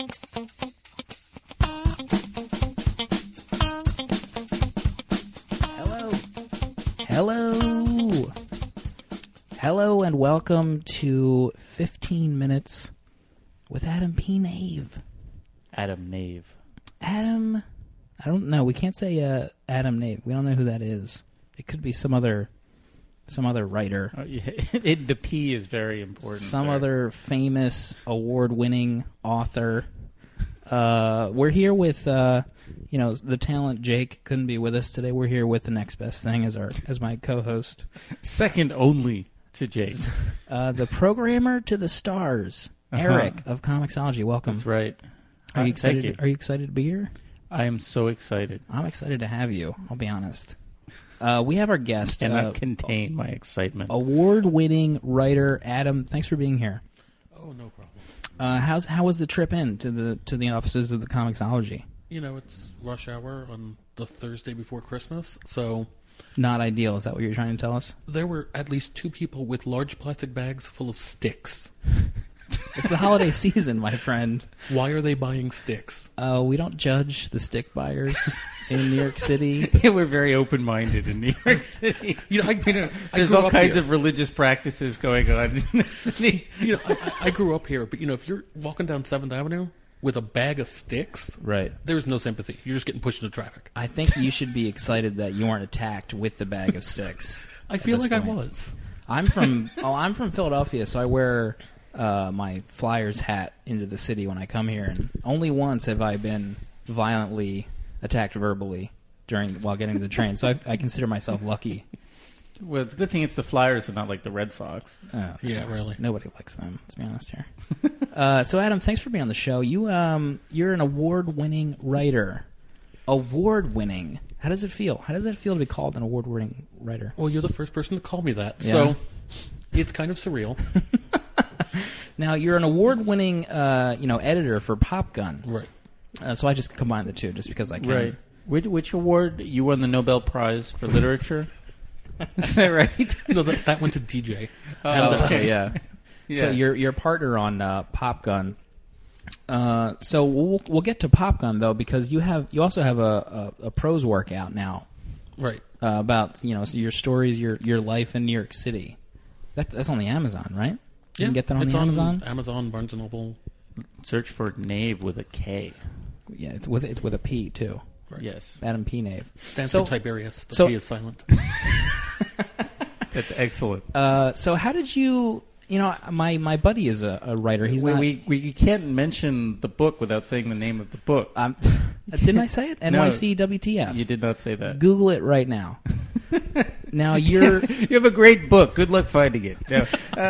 Hello and welcome to 15 Minutes with Adam P. Nave. Adam Nave. Adam, I don't know. We can't say Adam Nave. We don't know who that is. It could be some other writer. Oh, yeah. The P is very important. Some other famous award-winning author. We're here with, the talent Jake couldn't be with us today. We're here with the Next Best Thing as my co-host. Second only to Jake. The programmer to the stars, Eric of Comixology. Welcome. That's right. Are you excited? Thank you. Are you excited to be here? I am so excited. I'm excited to have you. I'll be honest. We have our guest. Cannot contain my excitement. Award-winning writer Adam. Thanks for being here. Oh, no problem. How was the trip in to the offices of the Comixology? You know, it's rush hour on the Thursday before Christmas, so Not ideal. Is that what you're trying to tell us? there were at least two people with large plastic bags full of sticks. It's the holiday season, my friend. Why are they buying sticks? We don't judge the stick buyers in New York City. We're very open-minded in New York City. There's grew all up kinds here. of religious practices going on in the city. I grew up here, but if you're walking down 7th Avenue with a bag of sticks, Right. there's no sympathy. You're just getting pushed into traffic. I think you should be excited that you weren't attacked with the bag of sticks. I feel this like point. I was. I'm from Philadelphia, so I wear my Flyers hat into the city when I come here, and only once have I been violently attacked verbally while getting to the train. So I consider myself lucky. Well, it's a good thing it's the Flyers and not like the Red Sox. Oh, Yeah, really. nobody likes them. Let's be honest here. So Adam, thanks for being on the show. You're an award-winning writer. Award-winning. How does it feel? How does it feel to be called an award-winning writer? Well, you're the first person to call me that, Yeah. so it's kind of surreal. Now, you're an award-winning, editor for Pop Gun. Right. So I just combined the two just because I can. Right. Which award? You won the Nobel Prize for Literature? Is that right? No, that went to DJ. Okay, yeah. Yeah. So your partner on Pop Gun. So we'll get to Pop Gun though, because you also have a prose work out now Right. about so your stories, your life in New York City. That's on the Amazon, right? You can get that on it's the Amazon. Amazon, Barnes & Noble. Search for Nave with a K. Yeah, it's with a P too. Right. Yes. Adam P. Nave. Stands So- for Tiberius. The so- P is silent. That's excellent. So how did you? My buddy is a writer. He's not. We can't mention the book without saying the name of the book. Didn't I say it? No. NYC WTF. You did not say that. Google it right now. Now you're You have a great book. Good luck finding it. No.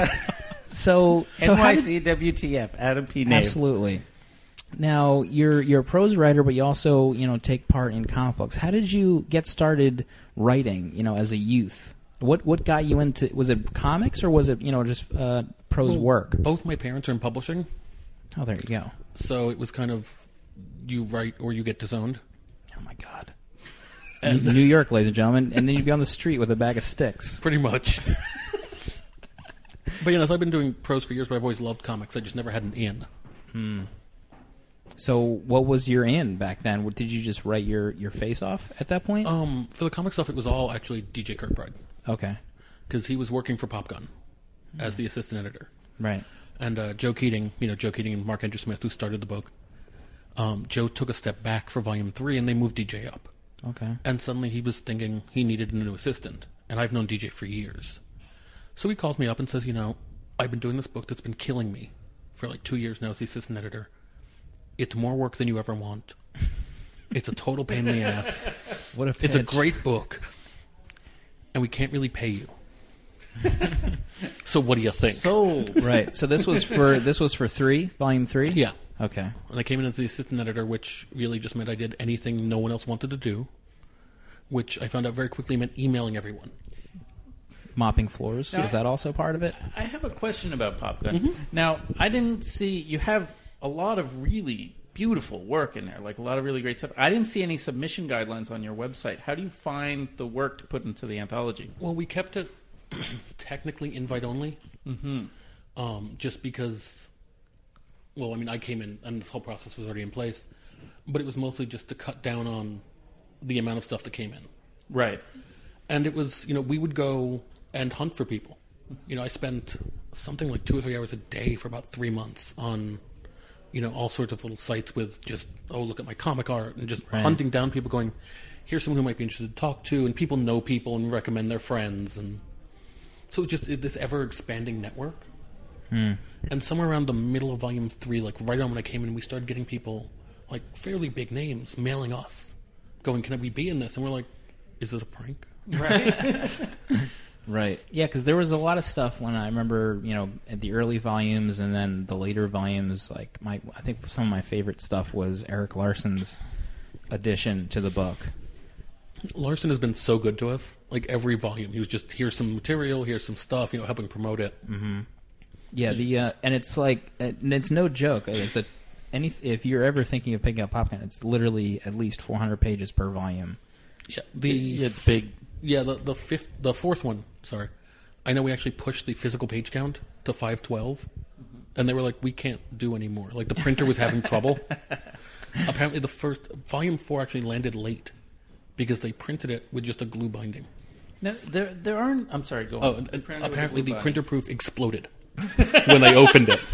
so how did, NYC WTF. Adam P. Nave. absolutely. Now you're a prose writer, but you also take part in comic books. How did you get started writing? As a youth, what got you into? Was it comics or was it just prose work? Both my parents are in publishing, Oh, there you go. so it was kind of you write or you get disowned. Oh my God. And New York, ladies and gentlemen, and then you'd be on the street with a bag of sticks. pretty much. But so I've been doing prose for years, but I've always loved comics. I just never had an in. So what was your in back then? Did you just write your face off at that point? For the comic stuff, it was all actually DJ Kirkbride, Okay. because he was working for Pop Gun as the assistant editor. Right. And Joe Keating, Joe Keating and Mark Andrew Smith, who started the book, Joe took a step back for Volume 3, and they moved DJ up. Okay. And suddenly he was thinking he needed a new assistant. And I've known DJ for years. So he calls me up and says, I've been doing this book that's been killing me for like 2 years now as the assistant editor. It's more work than you ever want. It's a total pain in the ass. What a pitch. It's a great book. And we can't really pay you. So what do you think? Sold. Right. So this was for Volume 3? Yeah. Okay. And I came in as the assistant editor, which really just meant I did anything no one else wanted to do, which I found out very quickly meant emailing everyone. Mopping floors. Now, Is that also part of it? I have a question about Pop Gun. Now, I didn't see... You have a lot of really beautiful work in there, like a lot of really great stuff. I didn't see any submission guidelines on your website. How do you find the work to put into the anthology? Well, we kept it technically invite only, just because well, I mean, I came in and this whole process was already in place, but it was mostly just to cut down on the amount of stuff that came in. Right. And it was, we would go and hunt for people. I spent something like 2 or 3 hours a day for about 3 months on, all sorts of little sites with just, look at my comic art, and just hunting down people going, here's someone who might be interested to talk to, and people know people and recommend their friends. And so it's just this ever-expanding network. And somewhere around the middle of Volume 3, like right on when I came in, we started getting people, like fairly big names, mailing us, going, can we be in this? And we're like, is it a prank? Right. Right. Yeah, because there was a lot of stuff when I remember, at the early volumes and then the later volumes. Like I think some of my favorite stuff was Eric Larson's addition to the book. Larson has been so good to us. Like every volume, he was just, here's some material, here's some stuff, helping promote it. Mm-hmm. Yeah, and it's like, and it's no joke. It's if you're ever thinking of picking up Popgun, it's literally at least 400 pages per volume. Yeah, it's big. Yeah, the fourth one. Sorry, I know we actually pushed the physical page count to 512, and they were like, we can't do any more. Like the printer was having trouble. Apparently, the first volume 4 actually landed late because they printed it with just a glue binding. No, there aren't. I'm sorry. Go on. Apparently, the printer proof exploded when they opened it.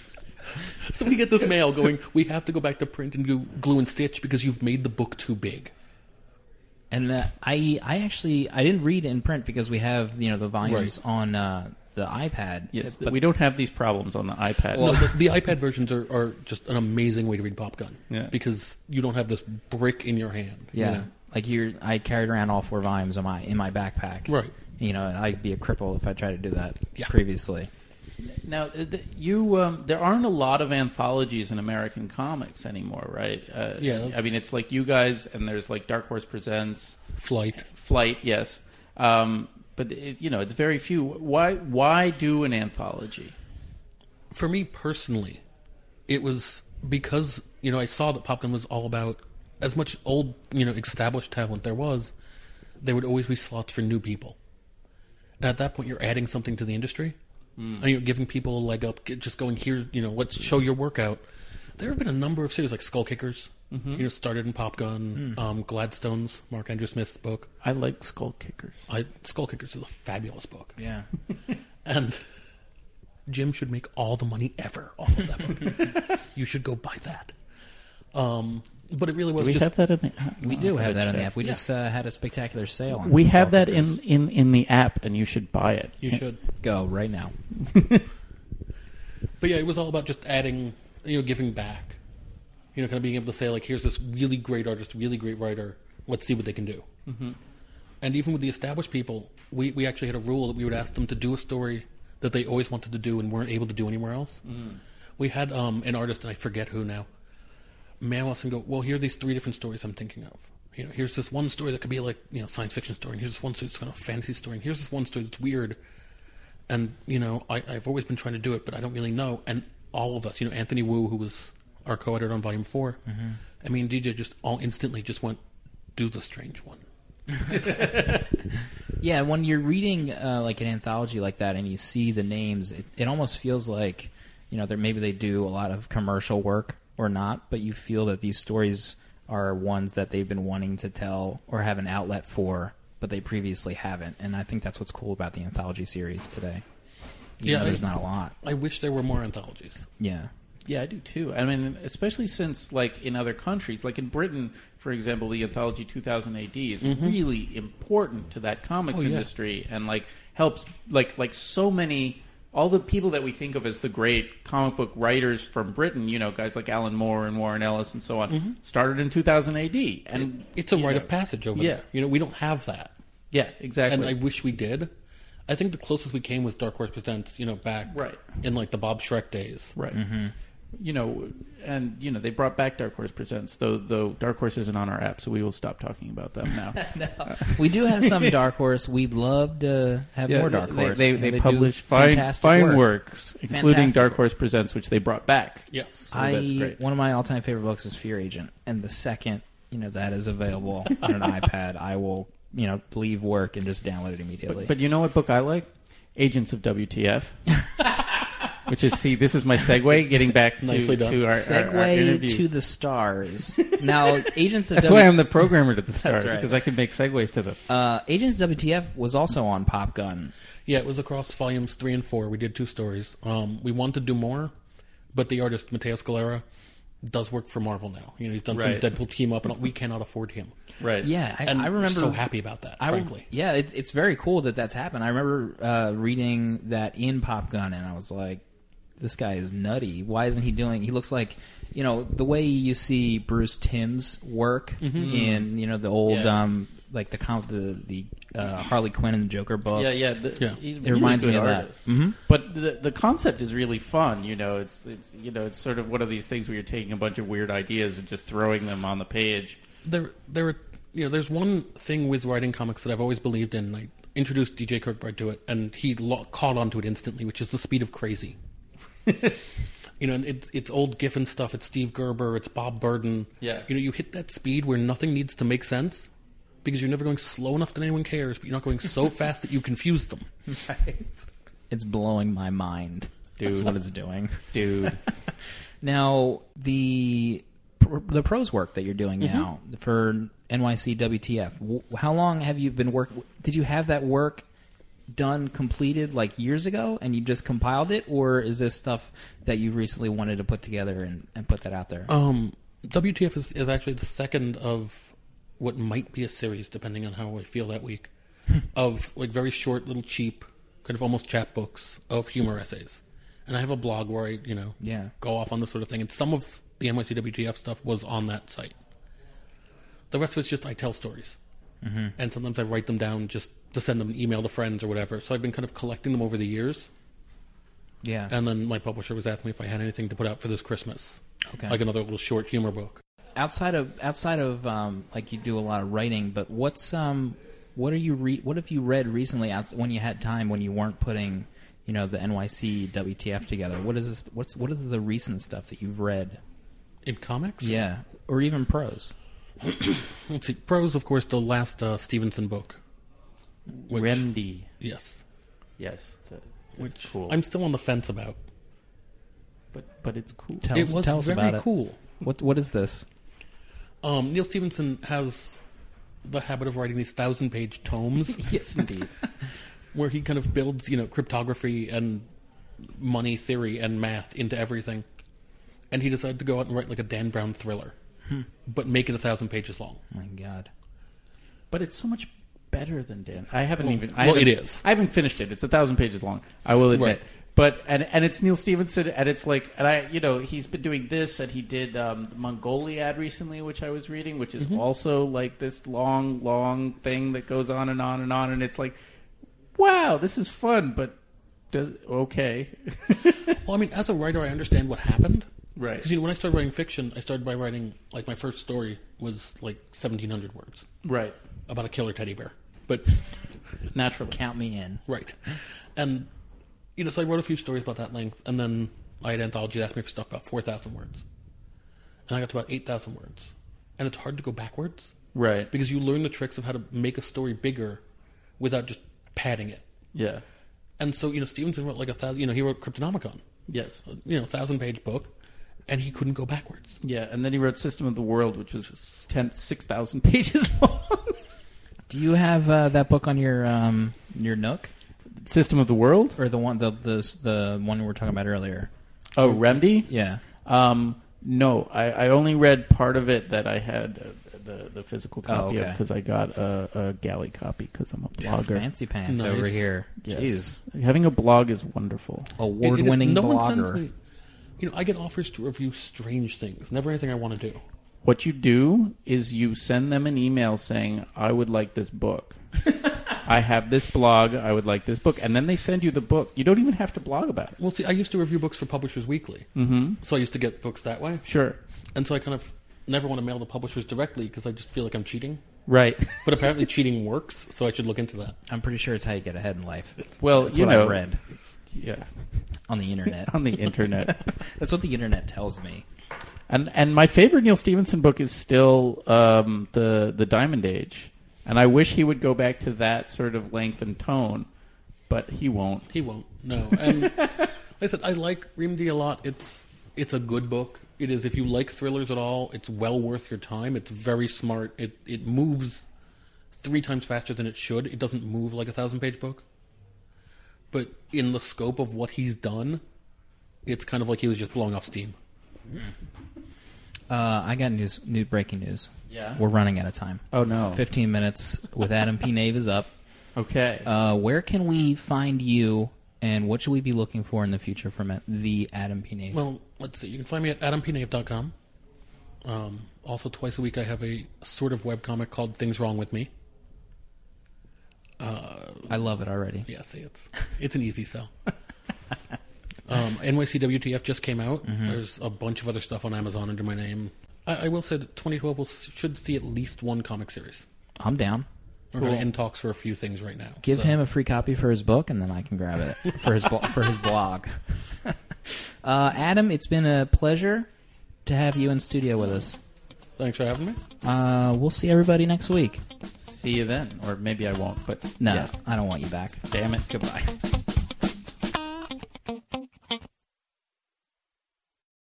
So we get this mail going, we have to go back to print and do glue and stitch because you've made the book too big. And I didn't read in print because we have the volumes on the iPad. Yes, but we don't have these problems on the iPad. Well, the iPad versions are just an amazing way to read Popgun. Yeah. Because you don't have this brick in your hand. Yeah, like I carried around all 4 volumes in my backpack. Right. I'd be a cripple if I tried to do that Yeah. previously. Now, there aren't a lot of anthologies in American comics anymore, right? Yeah. I mean, it's like you guys, and there's like Dark Horse Presents, Flight, yes. But it's very few. Why do an anthology? For me personally, it was because I saw that Popgun was all about as much old established talent there was. There would always be slots for new people, and at that point, you're adding something to the industry. And you're giving people a leg up, just going here, let's show your work out. There have been a number of series like Skull Kickers, started in Popgun, Gladstones, Mark Andrew Smith's book. I like Skull Kickers. Skull Kickers is a fabulous book. Yeah. And Jim should make all the money ever off of that book. You should go buy that. But it really was Do we have that in the app? We do have that in the app. We just had a spectacular sale on We have that Kickers. in the app, and you should buy it. You should. Go right now. But yeah, it was all about just adding, giving back. Kind of being able to say, like, here's this really great artist, really great writer. Let's see what they can do. Mm-hmm. And even with the established people, we actually had a rule that we would ask them to do a story that they always wanted to do and weren't able to do anywhere else. We had an artist, and I forget who now, mail us and go, well, here are these 3 different stories I'm thinking of. Here's this one story that could be like, science fiction story, and here's this one story that's kind of a fantasy story, and here's this one story that's weird. And, I've always been trying to do it, but I don't really know. And all of us, Anthony Wu, who was our co-editor on Volume 4, I mean, DJ just all instantly just went, do the strange one. Yeah, when you're reading like an anthology like that and you see the names, it almost feels like, maybe they do a lot of commercial work or not, but you feel that these stories are ones that they've been wanting to tell or have an outlet for, but they previously haven't. And I think that's what's cool about the anthology series today. There's not a lot. I wish there were more anthologies. Yeah. Yeah, I do too. I mean, especially since, like, in other countries, like in Britain, for example, the anthology 2000 AD is really important to that comics industry, and like helps like so many. All the people that we think of as the great comic book writers from Britain, guys like Alan Moore and Warren Ellis and so on, started in 2000 AD. And it's a rite of passage over there. We don't have that. Yeah, exactly. And I wish we did. I think the closest we came was Dark Horse Presents, back in like the Bob Schreck days. Right. They brought back Dark Horse Presents, though Dark Horse isn't on our app, so we will stop talking about them now. No. We do have some Dark Horse. We'd love to have more Dark Horse. They publish fine works, including Dark Horse Presents, which they brought back. Yes. So that's great. One of my all-time favorite books is Fear Agent, and the second that is available on an iPad, I will leave work and just download it immediately. But you know what book I like? Agents of WTF. Which is, see, this is my segue, getting back to, Nicely done. to our Segue interview. to the stars. Now, Agents of That's why I'm the programmer to the stars, right. because I can make segues to them. Agents WTF was also on Pop Gun. Yeah, it was across volumes 3 and 4. We did 2 stories. We wanted to do more, but the artist Matteo Scalera does work for Marvel now. You know, he's done Right. some Deadpool team up, and we cannot afford him. Right. Yeah, And I remember. so happy about that, frankly. Yeah, it's very cool that that's happened. I remember reading that in Pop Gun, and I was like, this guy is nutty. Why isn't he doing... He looks like, you know, the way you see Bruce Timm's work in, you know, the old, Yeah. like the Harley Quinn and the Joker book. Yeah. Yeah. He's It reminds me of that. artist. Mm-hmm. But the concept is really fun. You know, it's it's sort of one of these things where you're taking a bunch of weird ideas and just throwing them on the page. There are, you know, there's one thing with writing comics that I've always believed in. I introduced DJ Kirkbride to it, and he caught onto it instantly, which is the speed of crazy. You know, and it's old Giffen stuff. It's Steve Gerber. It's Bob Burden. Yeah. You know, you hit that speed where nothing needs to make sense because you're never going slow enough that anyone cares, but you're not going so fast that you confuse them. Right. It's blowing my mind. That's Dude. what it's doing. Dude. Now, the prose work that you're doing now for NYC WTF, how long have you been working? Did you have that work done, completed, like years ago, and you just compiled it? Or is this stuff that you recently wanted to put together and put that out there? WTF is actually the second of what might be a series, depending on how I feel that week, of like very short, little cheap, kind of almost chapbooks of humor essays. And I have a blog where I, you know, Yeah. go off on this sort of thing. And some of the NYC WTF stuff was on that site. The rest of it's just I tell stories. Mm-hmm. And sometimes I write them down just to send them an email to friends or whatever. So I've been kind of collecting them over the years. Yeah. And then my publisher was asking me if I had anything to put out for this Christmas. Okay. Like another little short humor book. outside of like you do a lot of writing, but what have you read recently when you had time, when you weren't putting, you know, the NYC WTF together? What is this? What is the recent stuff that you've read? In comics? Yeah, or even prose. Let's see. Prose, of course, the last Stevenson book. Which, Remedy. Yes. Yes. That's Which cool. I'm still on the fence about. But it's cool. It was tell us very about it. cool. What is this? Neil Stevenson has the habit of writing these 1,000-page tomes Yes, indeed. where he kind of builds, you know, cryptography and money theory and math into everything. And he decided to go out and write like a Dan Brown thriller, but make it 1,000 pages long. Oh my God. But it's so much better than Dan. I haven't Well, even. it is. I haven't finished it. It's 1,000 pages long. I will admit. Right. But and it's Neil Stevenson, and it's like, and I, you know, he's been doing this, and he did the Mongoliad recently, which I was reading, which is also like this long thing that goes on and on and on, and it's like, wow, this is fun, but okay. Well, I mean, as a writer, I understand what happened. Right. Because, you know, when I started writing fiction, I started by writing, like, my first story was, like, 1,700 words Right. about a killer teddy bear. But, Naturally. Count me in. right. And, you know, so I wrote a few stories about that length, and then I had Anthology that asked me for stuff about 4,000 words. And I got to about 8,000 words. And it's hard to go backwards. Right. Because you learn the tricks of how to make a story bigger without just padding it. Yeah. And so, you know, Stevenson wrote like 1,000, you know, he wrote Cryptonomicon, Yes. you know, 1,000-page book, and he couldn't go backwards. Yeah, and then he wrote System of the World, which was 6,000 pages long. Do you have that book on your Nook, System of the World? or the one the one we were talking about earlier? Oh, Remedy? Yeah. No, I only read part of it that I had the physical copy of okay. because I got a galley copy because I'm a blogger. Fancy pants Nice. over here. Yes. Jeez. Having a blog is wonderful. Award-winning no blogger. one sends me, you know, I get offers to review strange things, never anything I want to do. What you do is you send them an email saying, I would like this book. I have this blog, I would like this book. And then they send you the book. You don't even have to blog about it. Well, see, I used to review books for Publishers Weekly, so I used to get books that way. Sure. And so I kind of never want to mail the publishers directly because I just feel like I'm cheating. Right. But apparently cheating works, so I should look into that. I'm pretty sure it's how you get ahead in life. Well, That's you what know. I read Yeah. on the internet. On the internet. That's what the internet tells me. And my favorite Neil Stevenson book is still the Diamond Age. And I wish he would go back to that sort of length and tone, but he won't. He won't, no. And I said I like Ream D a lot. It's a good book. It is, if you like thrillers at all, it's well worth your time. It's very smart. It moves 3 times faster than it should. It doesn't move like a 1,000-page book. But in the scope of what he's done, it's kind of like he was just blowing off steam. I got breaking news. Yeah? We're running out of time. Oh, no. 15 minutes with Adam P. Nave is up. Okay. Where can we find you, and what should we be looking for in the future from the Adam P. Nave? Well, let's see. You can find me at adampnave.com. Also, twice a week I have a sort of webcomic called Things Wrong With Me. I love it already. Yeah, see, it's an easy sell. NYCWTF just came out. Mm-hmm. There's a bunch of other stuff on Amazon under my name. I will say that 2012 should see at least one comic series. I'm down. We're going to end talks for a few things right now. Give him a free copy for his book, and then I can grab it for his for his blog. Adam, it's been a pleasure to have you in studio with us. Thanks for having me. We'll see everybody next week. See you then. Or maybe I won't, but No, yeah. I don't want you back. Damn it. Goodbye.